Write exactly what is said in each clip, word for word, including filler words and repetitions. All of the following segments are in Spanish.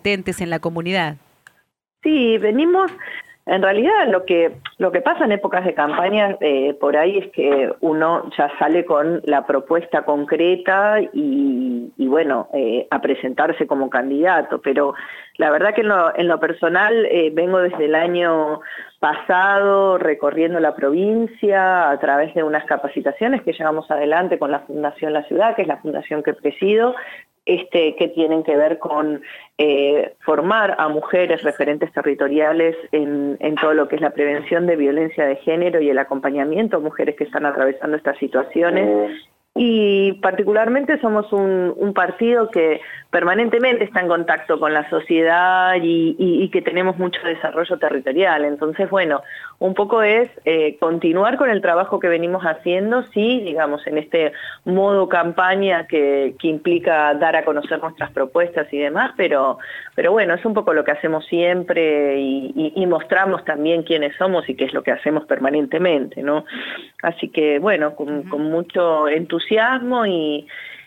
latentes en la comunidad. Sí, venimos, en realidad lo que lo que pasa en épocas de campaña eh, por ahí es que uno ya sale con la propuesta concreta y, y bueno, eh, a presentarse como candidato, pero la verdad que en lo, en lo personal eh, vengo desde el año pasado recorriendo la provincia a través de unas capacitaciones que llevamos adelante con la Fundación La Ciudad, que es la fundación que presido, Este, que tienen que ver con eh, formar a mujeres referentes territoriales en, en todo lo que es la prevención de violencia de género y el acompañamiento a mujeres que están atravesando estas situaciones. Y particularmente somos un, un partido que permanentemente está en contacto con la sociedad y, y, y que tenemos mucho desarrollo territorial. Entonces, bueno, un poco es eh, continuar con el trabajo que venimos haciendo, sí, digamos, en este modo campaña que, que implica dar a conocer nuestras propuestas y demás, pero, pero bueno, es un poco lo que hacemos siempre y, y, y mostramos también quiénes somos y qué es lo que hacemos permanentemente, ¿no? Así que, bueno, con, uh-huh. con mucho entusiasmo y,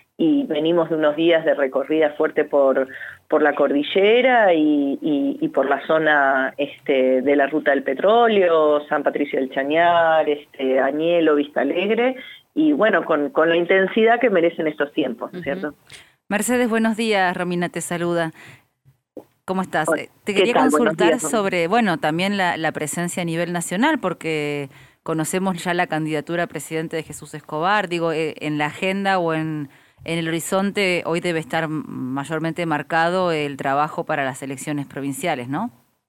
y venimos de unos días de recorrida fuerte por, por la cordillera y, y, y por la zona este, de la Ruta del Petróleo, San Patricio del Chañar, este, Añelo, Vista Alegre, y bueno, con, con la intensidad que merecen estos tiempos, ¿no es cierto? Uh-huh. Mercedes, buenos días, Romina te saluda. ¿Cómo estás? Hola, te quería tal? consultar días, sobre, bueno, también la, la presencia a nivel nacional, porque conocemos ya la candidatura a presidente de Jesús Escobar, digo, eh, en la agenda o en, en el horizonte hoy debe estar mayormente marcado el trabajo para las elecciones provinciales, ¿no?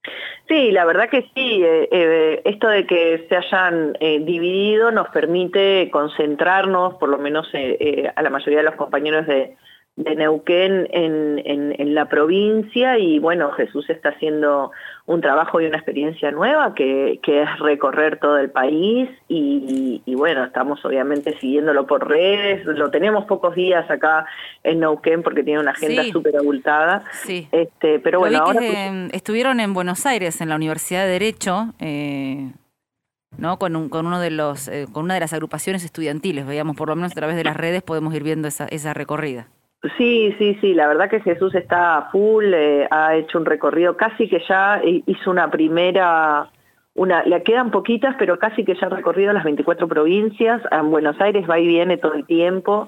Sí, la verdad que sí, eh, eh, esto de que se hayan eh, dividido nos permite concentrarnos, por lo menos eh, eh, a la mayoría de los compañeros de, de Neuquén en, en, en la provincia, y bueno, Jesús está haciendo un trabajo y una experiencia nueva que, que es recorrer todo el país y, y bueno, estamos obviamente siguiéndolo por redes, lo tenemos pocos días acá en Neuquén porque tiene una agenda súper sí. abultada, sí. este, pero bueno, ahora... Que, eh, estuvieron en Buenos Aires, en la Universidad de Derecho, eh... ¿no? Con, un, con uno de los, eh, con una de las agrupaciones estudiantiles, veíamos por lo menos a través de las redes podemos ir viendo esa, esa recorrida. Sí, sí, sí, la verdad que Jesús está a full, eh, ha hecho un recorrido, casi que ya hizo una primera, una, le quedan poquitas, pero casi que ya ha recorrido las veinticuatro provincias, en Buenos Aires va y viene todo el tiempo,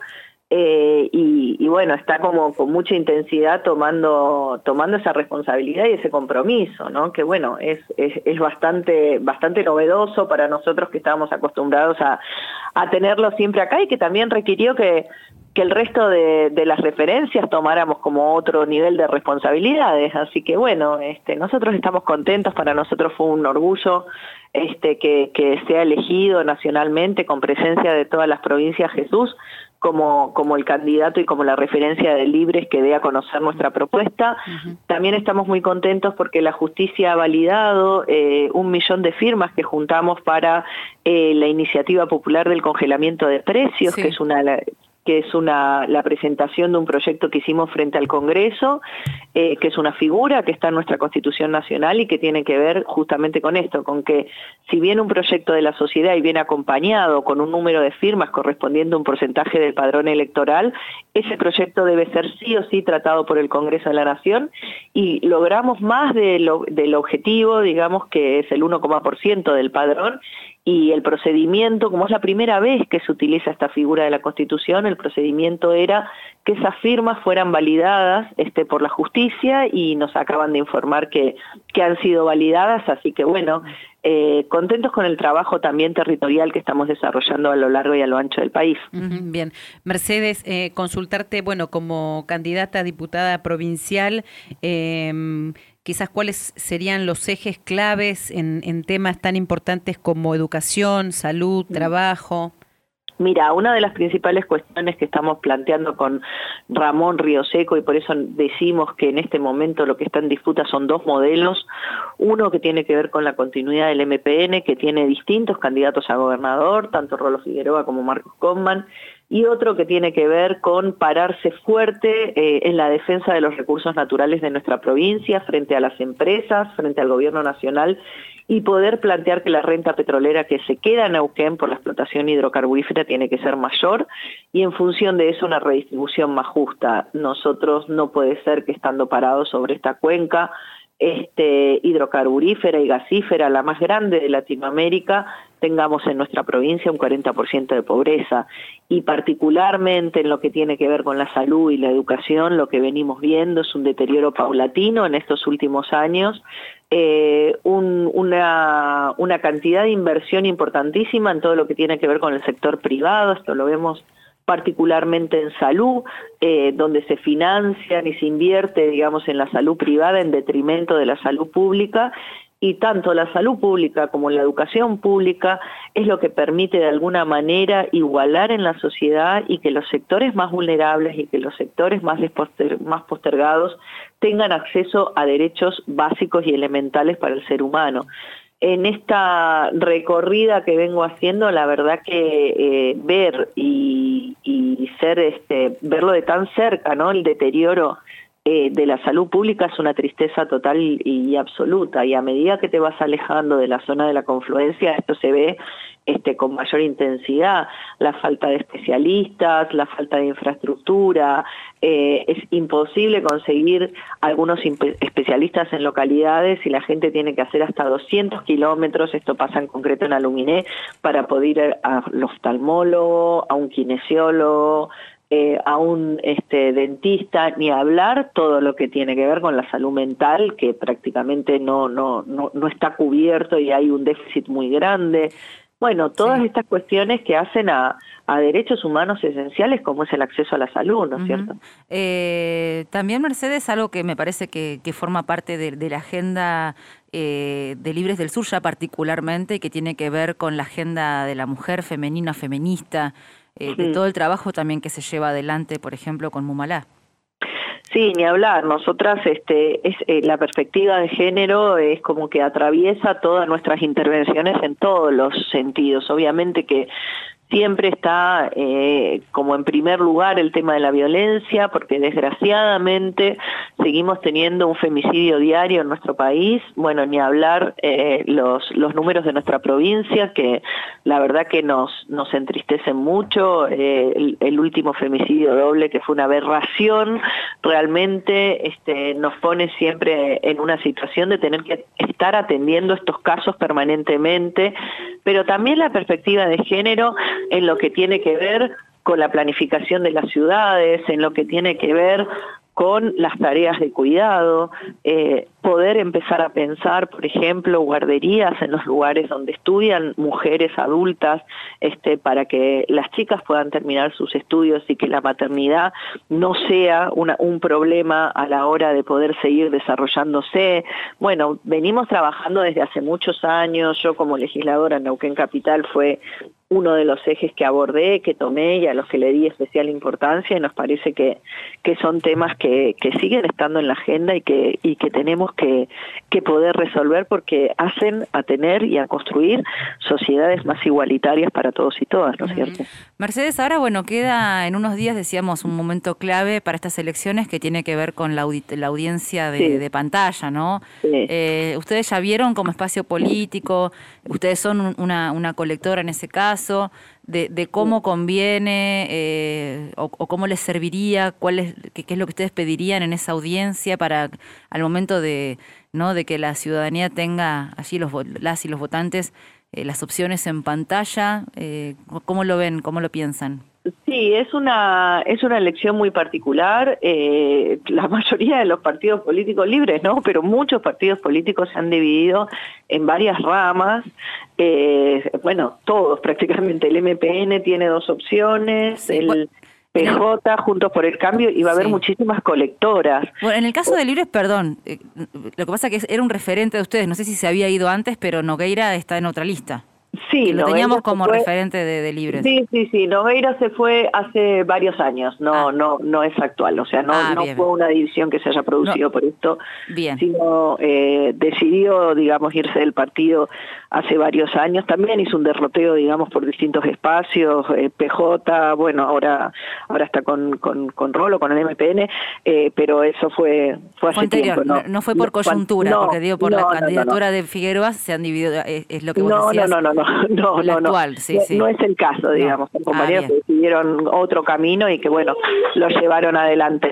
eh, y, y bueno, está como con mucha intensidad tomando, tomando esa responsabilidad y ese compromiso, ¿no? Que bueno, es, es, es bastante, bastante novedoso para nosotros que estábamos acostumbrados a, a tenerlo siempre acá y que también requirió que que el resto de, de las referencias tomáramos como otro nivel de responsabilidades, así que bueno, este, nosotros estamos contentos, para nosotros fue un orgullo este, que, que sea elegido nacionalmente con presencia de todas las provincias Jesús, como, como el candidato y como la referencia de Libres que dé a conocer nuestra propuesta. Uh-huh. También estamos muy contentos porque la justicia ha validado eh, un millón de firmas que juntamos para eh, la iniciativa popular del congelamiento de precios, sí. que es una... que es una, la presentación de un proyecto que hicimos frente al Congreso, eh, que es una figura que está en nuestra Constitución Nacional y que tiene que ver justamente con esto, con que si bien un proyecto de la sociedad y viene acompañado con un número de firmas correspondiendo a un porcentaje del padrón electoral, ese proyecto debe ser sí o sí tratado por el Congreso de la Nación y logramos más de lo, del objetivo, digamos que es el uno coma por ciento del padrón, y el procedimiento, como es la primera vez que se utiliza esta figura de la Constitución, el procedimiento era que esas firmas fueran validadas este, por la justicia y nos acaban de informar que, que han sido validadas, así que bueno, eh, contentos con el trabajo también territorial que estamos desarrollando a lo largo y a lo ancho del país. Uh-huh, bien. Mercedes, eh, consultarte, bueno, como candidata a diputada provincial, eh, quizás cuáles serían los ejes claves en, en temas tan importantes como educación, salud, trabajo. Mira, una de las principales cuestiones que estamos planteando con Ramón Rioseco, y por eso decimos que en este momento lo que está en disputa son dos modelos, uno que tiene que ver con la continuidad del M P N, que tiene distintos candidatos a gobernador, tanto Rolo Figueroa como Marcos Comman, y otro que tiene que ver con pararse fuerte eh, en la defensa de los recursos naturales de nuestra provincia frente a las empresas, frente al gobierno nacional, y poder plantear que la renta petrolera que se queda en Neuquén por la explotación hidrocarburífera tiene que ser mayor y en función de eso una redistribución más justa. Nosotros no puede ser que estando parados sobre esta cuenca este, hidrocarburífera y gasífera, la más grande de Latinoamérica, tengamos en nuestra provincia un cuarenta por ciento de pobreza y particularmente en lo que tiene que ver con la salud y la educación, lo que venimos viendo es un deterioro paulatino en estos últimos años, eh, un, una, una cantidad de inversión importantísima en todo lo que tiene que ver con el sector privado, esto lo vemos particularmente en salud, eh, donde se financian y se invierte, digamos, en la salud privada en detrimento de la salud pública, y tanto la salud pública como la educación pública es lo que permite de alguna manera igualar en la sociedad y que los sectores más vulnerables y que los sectores más, poster, más postergados tengan acceso a derechos básicos y elementales para el ser humano. En esta recorrida que vengo haciendo, la verdad que eh, ver y, y ser este verlo de tan cerca, ¿no? El deterioro eh, de la salud pública es una tristeza total y, y absoluta, y a medida que te vas alejando de la zona de la confluencia, esto se ve este, con mayor intensidad, la falta de especialistas, la falta de infraestructura, eh, es imposible conseguir algunos especialistas en localidades y la gente tiene que hacer hasta doscientos kilómetros, esto pasa en concreto en Aluminé, para poder ir al oftalmólogo, a un kinesiólogo, eh, a un este, dentista, ni hablar todo lo que tiene que ver con la salud mental, que prácticamente no, no, no, no está cubierto y hay un déficit muy grande. Bueno, todas sí. estas cuestiones que hacen a, a derechos humanos esenciales como es el acceso a la salud, ¿no es uh-huh. cierto? Eh, también, Mercedes, algo que me parece que, que forma parte de, de la agenda eh, de Libres del Sur ya particularmente, que tiene que ver con la agenda de la mujer femenina, feminista, eh, sí. de todo el trabajo también que se lleva adelante, por ejemplo, con Mumalá. Sí, ni hablar. Nosotras, este, es eh, la perspectiva de género es como que atraviesa todas nuestras intervenciones en todos los sentidos. Obviamente que siempre está eh, como en primer lugar el tema de la violencia, porque desgraciadamente seguimos teniendo un femicidio diario en nuestro país. Bueno, ni hablar eh, los los números de nuestra provincia, que la verdad que nos nos entristecen mucho. Eh, el, el último femicidio doble, que fue una aberración, realmente este, nos pone siempre en una situación de tener que estar atendiendo estos casos permanentemente, pero también la perspectiva de género en lo que tiene que ver con la planificación de las ciudades, en lo que tiene que ver con las tareas de cuidado, eh, poder empezar a pensar, por ejemplo, guarderías en los lugares donde estudian mujeres adultas, este, para que las chicas puedan terminar sus estudios y que la maternidad no sea una, un problema a la hora de poder seguir desarrollándose. Bueno, venimos trabajando desde hace muchos años. Yo como legisladora en Neuquén Capital fue uno de los ejes que abordé, que tomé y a los que le di especial importancia, y nos parece que, que son temas que, que siguen estando en la agenda y que, y que tenemos que, que poder resolver, porque hacen a tener y a construir sociedades más igualitarias para todos y todas, ¿no es cierto? Mercedes, ahora bueno, queda en unos días, decíamos, un momento clave para estas elecciones que tiene que ver con la, audi la audiencia de, sí. de pantalla, ¿no? Sí. Eh, ustedes ya vieron como espacio político, ustedes son una, una colectora en ese caso, De, de cómo conviene eh, o, o cómo les serviría, cuál es, qué, qué es lo que ustedes pedirían en esa audiencia para al momento de, ¿no? de que la ciudadanía tenga allí los las y los votantes eh, las opciones en pantalla. Eh, ¿Cómo lo ven? ¿Cómo lo piensan? Sí, es una es una elección muy particular. Eh, la mayoría de los partidos políticos libres, ¿no? Pero muchos partidos políticos se han dividido en varias ramas. Eh, bueno, todos prácticamente. El M P N tiene dos opciones, sí, el bueno, P J, el, Juntos por el Cambio, y va a haber sí. muchísimas colectoras. Bueno, en el caso de Libres, perdón, eh, lo que pasa es que era un referente de ustedes, no sé si se había ido antes, pero Nogueira está en otra lista. Sí, que lo Nogueira teníamos se como fue- referente de, de Libres. Sí, sí, sí, Nogueira se fue hace varios años, no, Ah. no, no es actual, o sea, no, Ah, no bien, fue bien. una división que se haya producido No, por esto, bien. sino eh, decidió, digamos, irse del partido hace varios años. También hizo un derroteo, digamos, por distintos espacios, eh, P J, bueno, ahora ahora está con, con, con Rolo, con el M P N, eh, pero eso fue fue hace Fue anterior, tiempo, no, ¿no? no fue por No, cuan- coyuntura, no, porque digo, por la no, no, no, no. candidatura de Figueroa se han dividido, es, es lo que vos No, no, decías. no, no, no, no, La no, no, actual, sí, no, sí. no es el caso, No. digamos, son Ah, compañeros bien. que decidieron otro camino y que, bueno, lo llevaron adelante.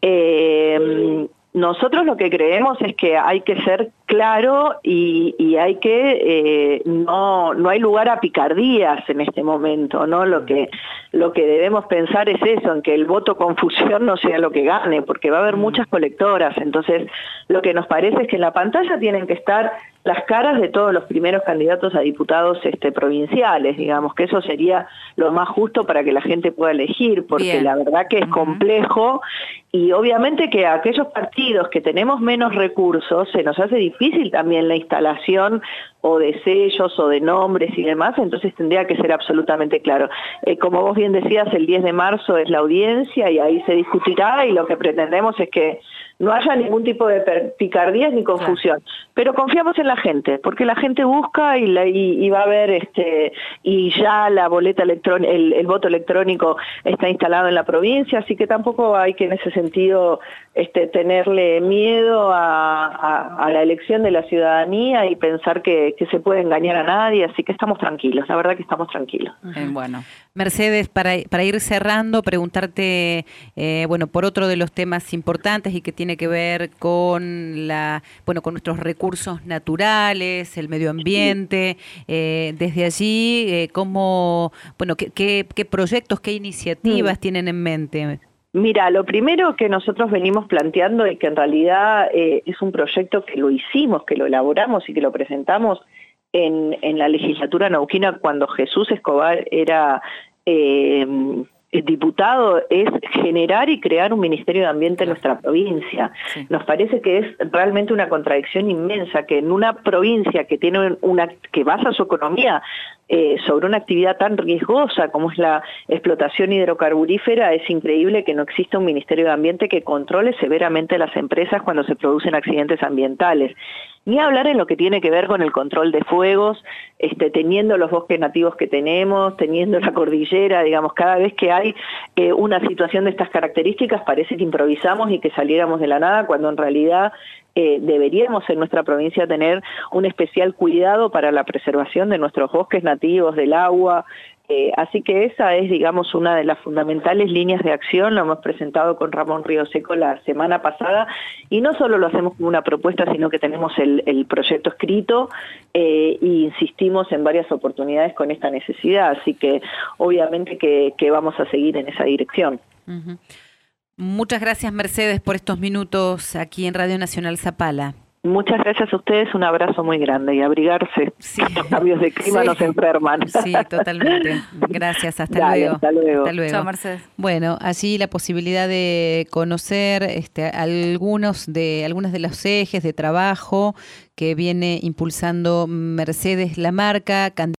Eh, nosotros lo que creemos es que hay que ser claro y, y hay que, eh, no, no hay lugar a picardías en este momento, ¿no? Lo que, lo que debemos pensar es eso, en que el voto confusión no sea lo que gane, porque va a haber Mm. muchas colectoras, entonces lo que nos parece es que en la pantalla tienen que estar las caras de todos los primeros candidatos a diputados este, provinciales, digamos, que eso sería lo más justo para que la gente pueda elegir, porque Bien. la verdad que es Ujú. complejo y obviamente que a aquellos partidos que tenemos menos recursos se nos hace difícil también la instalación o de sellos o de nombres y demás, entonces tendría que ser absolutamente claro. Eh, como vos bien decías, el diez de marzo es la audiencia y ahí se discutirá y lo que pretendemos es que no haya ningún tipo de per- picardías ni confusión, claro. Pero confiamos en la gente, porque la gente busca y, la, y, y va a ver, este, y ya la boleta electrónica, el, el voto electrónico está instalado en la provincia, así que tampoco hay que en ese sentido este, tenerle miedo a, a, a la elección de la ciudadanía y pensar que, que se puede engañar a nadie, así que estamos tranquilos, la verdad que estamos tranquilos. Eh, bueno. Mercedes, para, para ir cerrando, preguntarte, eh, bueno, por otro de los temas importantes y que tiene que ver con la, bueno, con nuestros recursos naturales, el medio ambiente, eh, desde allí, eh, cómo, bueno, qué, qué, qué proyectos, qué iniciativas mm. tienen en mente. Mira, lo primero que nosotros venimos planteando y que en realidad eh, es un proyecto que lo hicimos, que lo elaboramos y que lo presentamos en, en la legislatura neuquina cuando Jesús Escobar era eh, diputado, es generar y crear un Ministerio de Ambiente en nuestra provincia. Sí. Nos parece que es realmente una contradicción inmensa que en una provincia que tiene una que basa su economía eh, sobre una actividad tan riesgosa como es la explotación hidrocarburífera, es increíble que no exista un Ministerio de Ambiente que controle severamente las empresas cuando se producen accidentes ambientales. Ni hablar en lo que tiene que ver con el control de fuegos, este, teniendo los bosques nativos que tenemos, teniendo la cordillera, digamos, cada vez que hay eh, una situación de estas características parece que improvisamos y que saliéramos de la nada, cuando en realidad eh, deberíamos en nuestra provincia tener un especial cuidado para la preservación de nuestros bosques nativos, del agua. Eh, así que esa es, digamos, una de las fundamentales líneas de acción, lo hemos presentado con Ramón Río Seco la semana pasada, y no solo lo hacemos como una propuesta, sino que tenemos el, el proyecto escrito eh, e insistimos en varias oportunidades con esta necesidad, así que obviamente que, que vamos a seguir en esa dirección. Uh-huh. Muchas gracias, Mercedes, por estos minutos aquí en Radio Nacional Zapala. Muchas gracias a ustedes, un abrazo muy grande y abrigarse. Sí. Los cambios de clima sí. nos enferman. Sí, totalmente. Gracias, hasta Dale, luego. Hasta luego. Hasta luego. Chao, Mercedes. Bueno, allí la posibilidad de conocer este, algunos de algunos de los ejes de trabajo que viene impulsando Mercedes Lamarca,